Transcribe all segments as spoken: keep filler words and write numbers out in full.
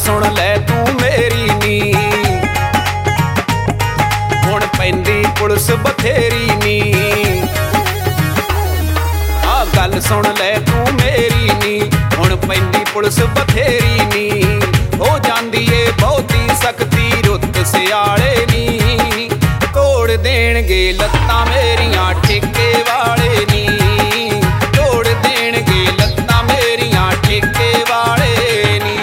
सुन लै तू मेरी नी, हुण पैंदी पुलिस बथेरी नी। आ गल सुन लै तू मेरी नी, हुण पैंदी पुलिस बथेरी नी। हो जांदी ए बहुती सख्ती रुत सियाले नी, तोड़ देणगे लत्तां मेरियां ठेके वाले नी, तोड़ देणगे लत्तां मेरियां ठेके वाले नी।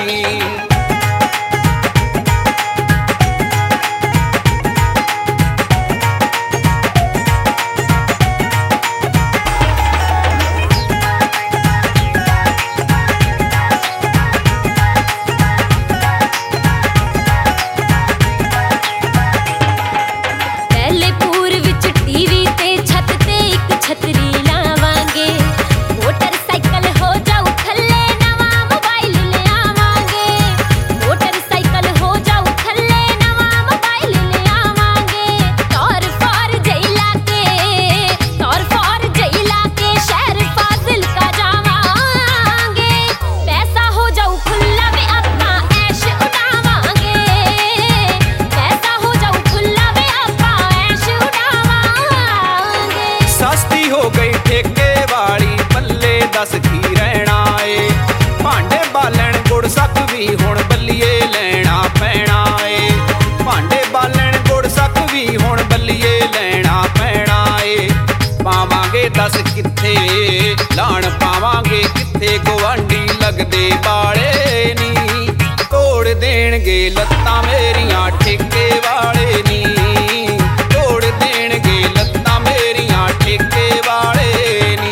दस की रहना ए भांडे बालन गुड़ सक भी हुण बल्लीए लैना पैना ए, भांडे बालन गुड़ सक भी हुण बल्लीए लैना पैना ए। पावांगे दस कित्थे लाण पावांगे कित्थे गुआंढी लगदे बाले नी, तोड़ देणगे लत्तां मेरियां ठेके वाले नी, तोड़ देणगे लत्तां मेरियां ठेके वाले नी।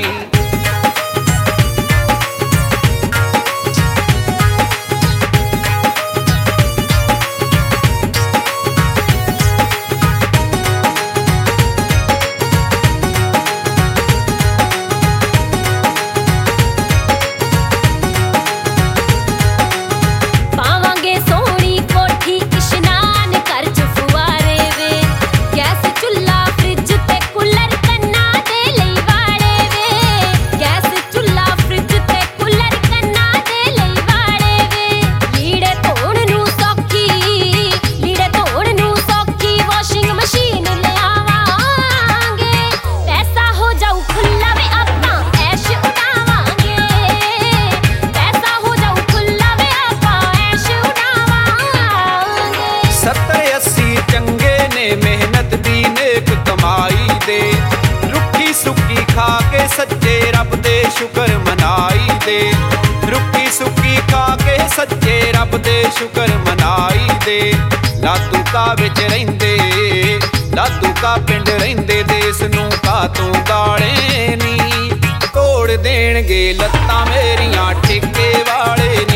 मेहनत दी नेक कमाई दे रुखी सुखी खा के सच्चे रब दे शुकर मनाई दे, रुखी सुखी खा के सच्चे रब दे शुकर मनाई दे। लातू का विच रहिंदे लातू का पिंड रहिंदे देस नूं कातों गाले नी, तोड़ देणगे लत्तां मेरियां ठेके वाले।